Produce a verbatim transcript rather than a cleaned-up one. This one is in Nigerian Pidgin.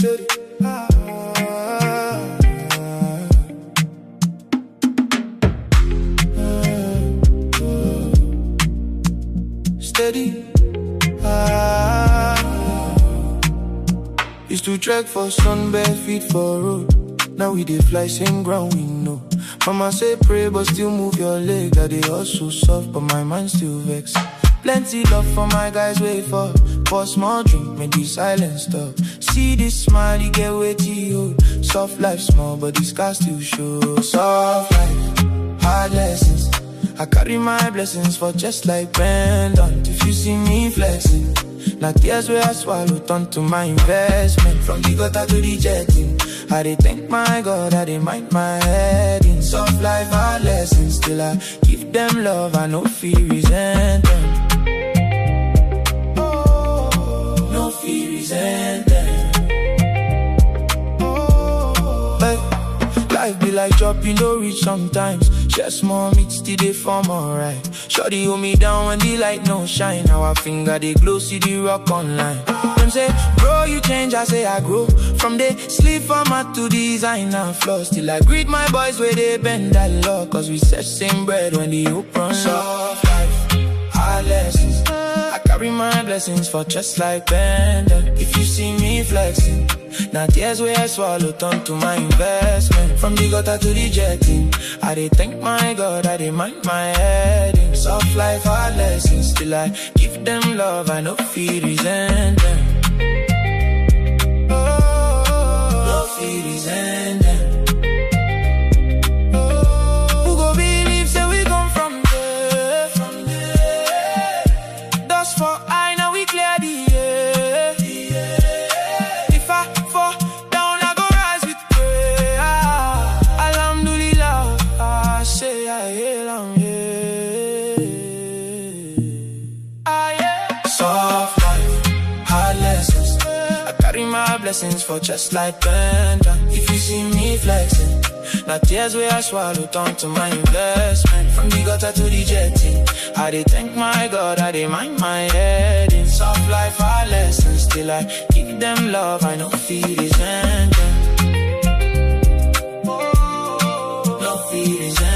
steady. Ah, steady. Ah, used to trek for sun, bare feet for road. Now we dey fly same ground we know. Mama say pray but still move your leg. I dey hustle soft but my mind still vex. Plenty love for my guys wait for. For small drink make the silence stop. See this smile you get way to soft life small but the scars still show. Soft life, hard lessons. I carry my blessings for just like Brandon. If you see me flexing, now tears where I swallow turn to my investment. From the gutter to the jetting, I dey thank my God, I dey mind my head. In soft life, hard lessons, still I give them love, I no feel resent them. Oh, no feel resent them. Oh, hey, life be like dropping, no reach sometimes. Share small meat, still they form alright. Shorty hold me down when the light no shine. Now I finger they glow, see the rock online. Them say, bro, you change, I say I grow. From the sleep format to designer floor. Still I greet my boys where they bend that law. Cause we set same bread when the open. Soft life, hard lessons. I carry my blessings for just like Bender. If you see me flexing, now tears where I swallow turn to my investment. From the gutter to the jetting, I dey thank my God, I dey mind my head. In soft life, hard lessons, still I give them love, I no feel resent them. Oh, no feel resent them. Oh, who go believe say we come from there? From there. Dust for I, now we clear the air. The air. If I fall down, I go rise with prayer. Alhamdulillah, I say I hail am, yeah. Ah, yeah. Soft life, hard lessons. I carry my blessings for just like Bender. If you see me flexing, now tears where I swallow turn to my investment. From the gutter to the jetty, I dey thank my God, I dey mind my head. In soft life, hard lessons, still I give them love, I no feel resent them. No feel resent them.